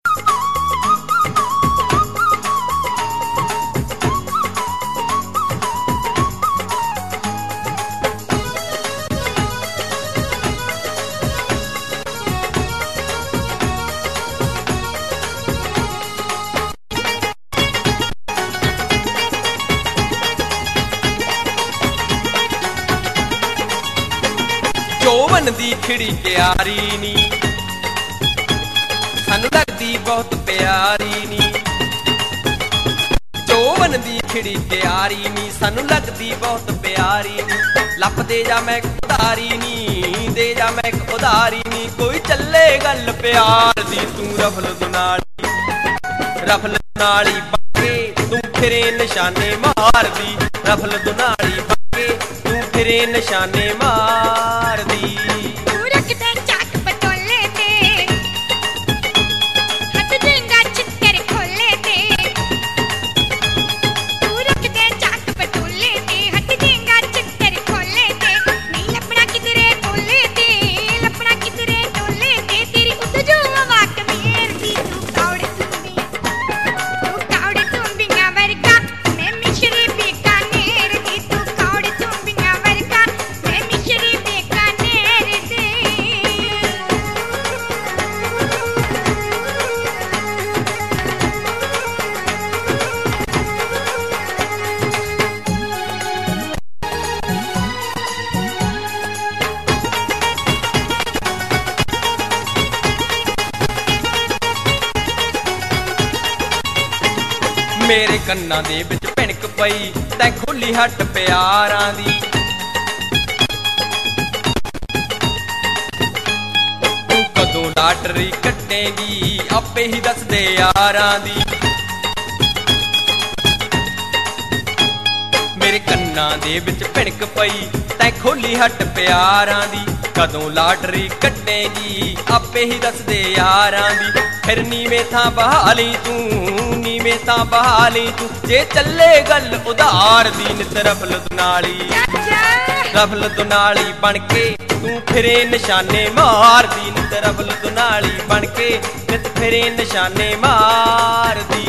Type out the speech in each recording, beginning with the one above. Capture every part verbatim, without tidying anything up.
चौवन दी खिड़ी क्यारी नी सानू लगदी बहुत प्यारी नी। चौवन दी खिड़ी क्यारी नी सानू लगदी बहुत प्यारी नी। लप दे जा मैं उधारी नी, दे जा मैं उधारी नी। कोई चले गल प्यार दी तू रफल दुनाली, रफल दुनाली बाके तू फिरे निशाने मार दी। रफल दुनाली बाके तू फिरे निशाने मार दी। मेरे कन्ना दे विच भिणक पई तैं खोली हट प्यारां दी। तू कदों लाटरी कट्टेगी आपे ही दस दे यारां दी। मेरे कन्ना दे विच भिणक पई तैं खोली हट प्यारां दी। कदों लाटरी कट्टेगी आपे ही दस दे यारां दी। फिर नीवें थां बहाली तू, नीवें थां बहाली तू। जे चले गल उधार दी नित रफल दुनाली, रफल दुनाली बनके तू फिरे निशाने मार दी। नित रफल दुनाली बनके नित फिरे निशाने मार दी।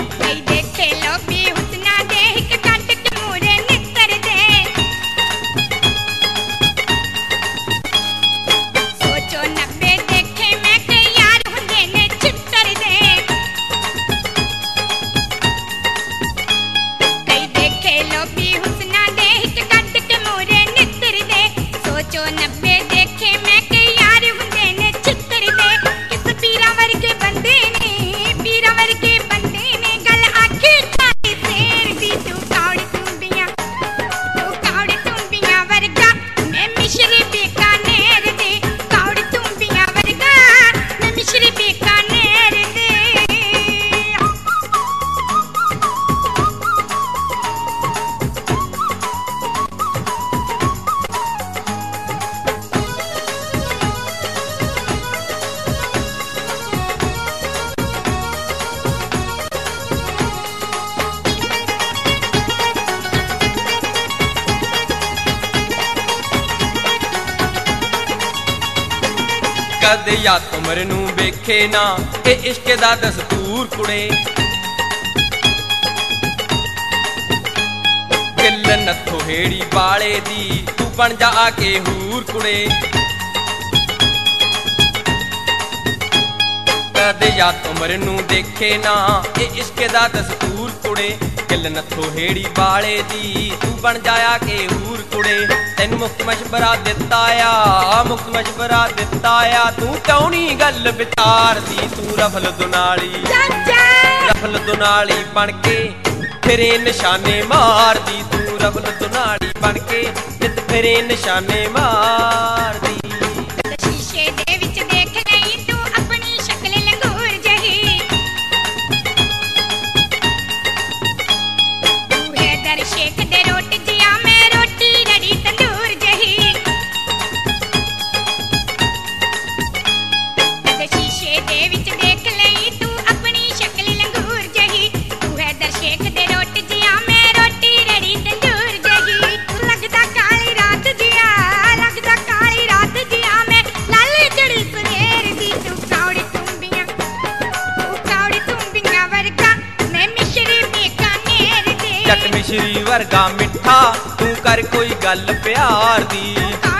कदे या तुमर नू वेखे ना ए इश्क दा दस्तूर कुड़े। गिल नथो हेड़ी बाले दी तू बन जा आके हूर कुड़े। कदे या तुमर नू देखे ना ए इश्क दा दस्तूर कुड़े। गिल नथो हेड़ी बाले दी तू बन जाया के हूर कुड़े। तेन मुक्त मशवरा दिता आ, मुक्त मशवरा दिता आ। तू क्यों नी गल विचार दी तू रफल दुनाली, रफल दुनाली बनके फिरे निशाने मार दी। तू रफल दुनाली बनके नित फिरे निशाने मार दी। शीशे दे विच देख लई तू अपनी शक्ल लंगूर जही। तू है दर शेख दे रोट जिया मैं रोटी रड़ी तंदूर जही। शीशे दे विच देख लई तू अपनी शक्ल लंगूर जही। तू है दर शेख दे रोट जिया मैं रोटी रड़ी तंदूर जही। तू लगदा काली रात जिया, लगदा काली रात जिया। ਜੱਟ ਮਿਸ਼ਰੀ ਵਰਗਾ ਮਿੱਠਾ ਤੂੰ ਕਰ ਕੋਈ ਗੱਲ ਪਿਆਰ ਦੀ।